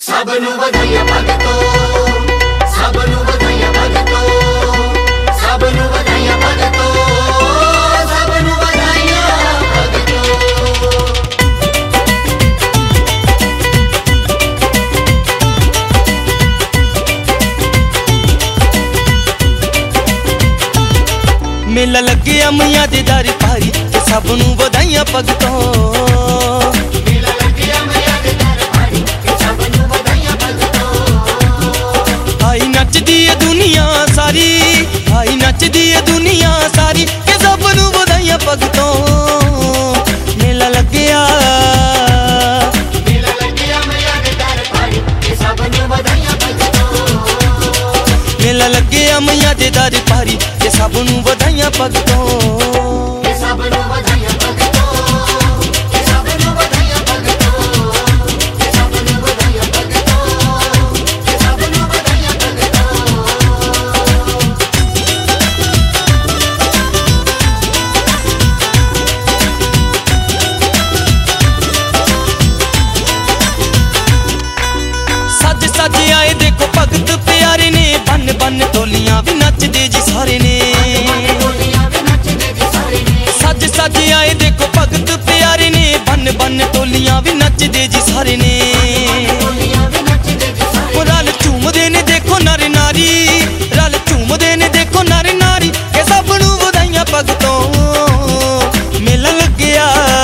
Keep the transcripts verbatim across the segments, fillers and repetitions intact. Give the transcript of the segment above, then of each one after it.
सबनू बधाइयां भगतो, सबनू बधाइयां भगतो, सबनू बधाइयां भगतो, सबनू बधाइयां भगतो। मेला लगे मैया दे दर भारी ते सबनू बधाइयां भगतो। आई नचदी है दुनिया सारी, आई नचदी है दुनिया सारी के सबनू बधाइयां भगतो। मेला लग्या मेला लग्या मैया दे दर भारी के सबनू बधाइयां भगतो। मेला लग्या मैया दे दर भारी के सबनू बधाइयां भगतो। सज आए देखो भगत प्यारे ने, बन बन टोलियां भी नचदे जी सारे ने। सज सज आए देखो भगत प्यारे ने, बन बन टोलियां भी नचदे जी सारे ने। रल झूमदे ने देखो नर नारी, रल झूमदे ने देखो नर नारी के सबनू बधाइयां भगतो। मेला लग्या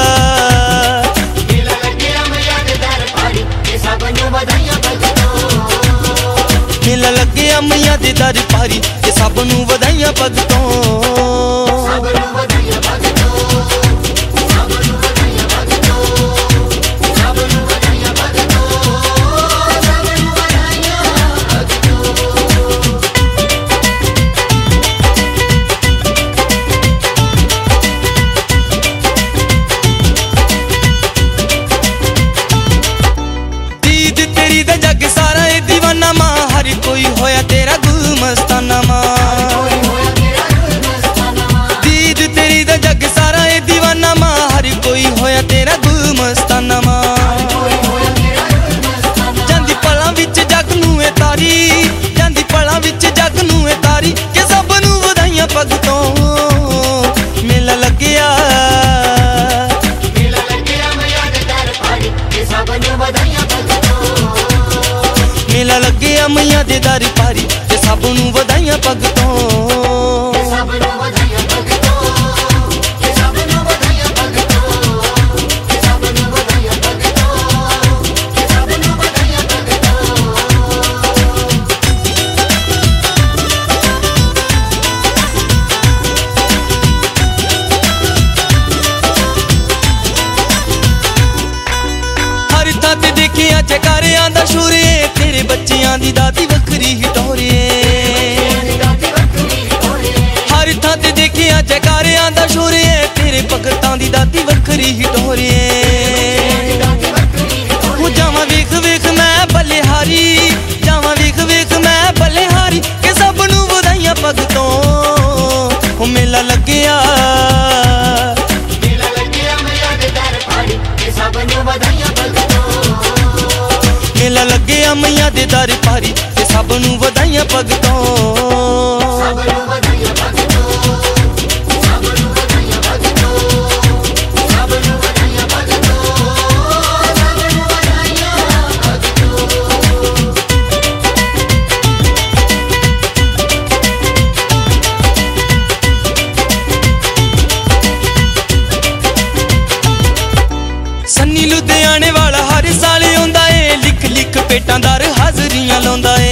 मेला लग्या मैया दे दर भारी के सबनू बधाइयां भगतो। मेला लग्या मैया दे दर भारी ते सबनू बधाइयां भगतो। सबनू बधाइयां भगतो, सबनू बधाइयां भगतो, सबनू बधाइयां भगतो, सबनू बधाइयां भगतो। दीद तेरी दा जग सारा ए दीवाना मां, हर कोई होया तेरा गुल मस्ताना मां। दीद तेरी दा जग सारा ए दीवाना मां, हर कोई होया तेरा गुल मस्ताना मां। जांदी पलां विच जग नूं ए तारी, जांदी पलां विच जग नूं ए तारी के सबनू बधाइयां भगतो। मेला लग्या मेला लग्या मैया दे दर भारी के सबनू बधाइयां भगतो। मेला लग्या मैया दे दर भारी ते सबनू बधाइयां भगतो। सबनू बधाइयां भगतो, सबनू बधाइयां भगतो, सबनू बधाइयां भगतो, सबनू बधाइयां भगतो। हर थां ते देखिया जकारियां दा शोरे, तेरे बच्चियां दी दादी वखरी हिटोरे। हर थां ते देखिया जकारियां दा शोरे, तेरे भगतां दी दादी वखरी हिटोरे। जावां वेख वेख मैं बलिहारी, जावां वेख वेख मैं बलिहारी के सबनू बधाइयां भगतो। मेला लग्या मेला लग्या मैया दे दर भारी के सबनू बधाइयां भगतो। मेला लग्या मैया दे दर भारी ते सबनू बधाइयां भगतो। सबनू बधाइयां भगतो, सबनू बधाइयां भगतो, सबनू बधाइयां भगतो, सबनू बधाइयां भगतो। सन्नी लुधियाने वाला हर साल आउंदा ए, लिख लिख पेटां दर हाजरियां लाउंदा ए।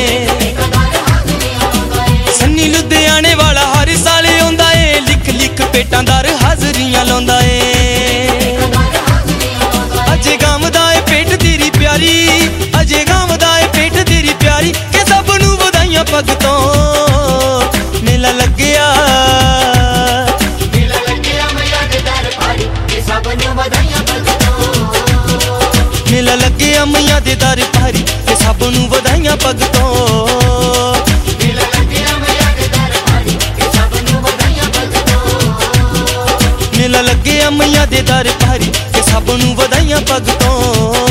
सन्नी लुधियाने वाला हर साल आउंदा ए, लिख लिख पेटां दर हाजरियां लाउंदा ए। अजे गावदा ए पेट तेरी प्यारी, अजे गावदा ए पेट तेरी प्यारी के सबनू बधाइयां भगतो। मेला लग्या मेला लग्या मैया दे दर भारी के सबनू बधाइयां भगतो। मेला लग्या मैया दे दर भारी ते सबनू बधाइयां भगतो। मेला लग्या मैया दे दर भारी के सबनू बधाइयां भगतो। मेला लग्या मैया दे दर भारी ते सबनू बधाइयां भगतो।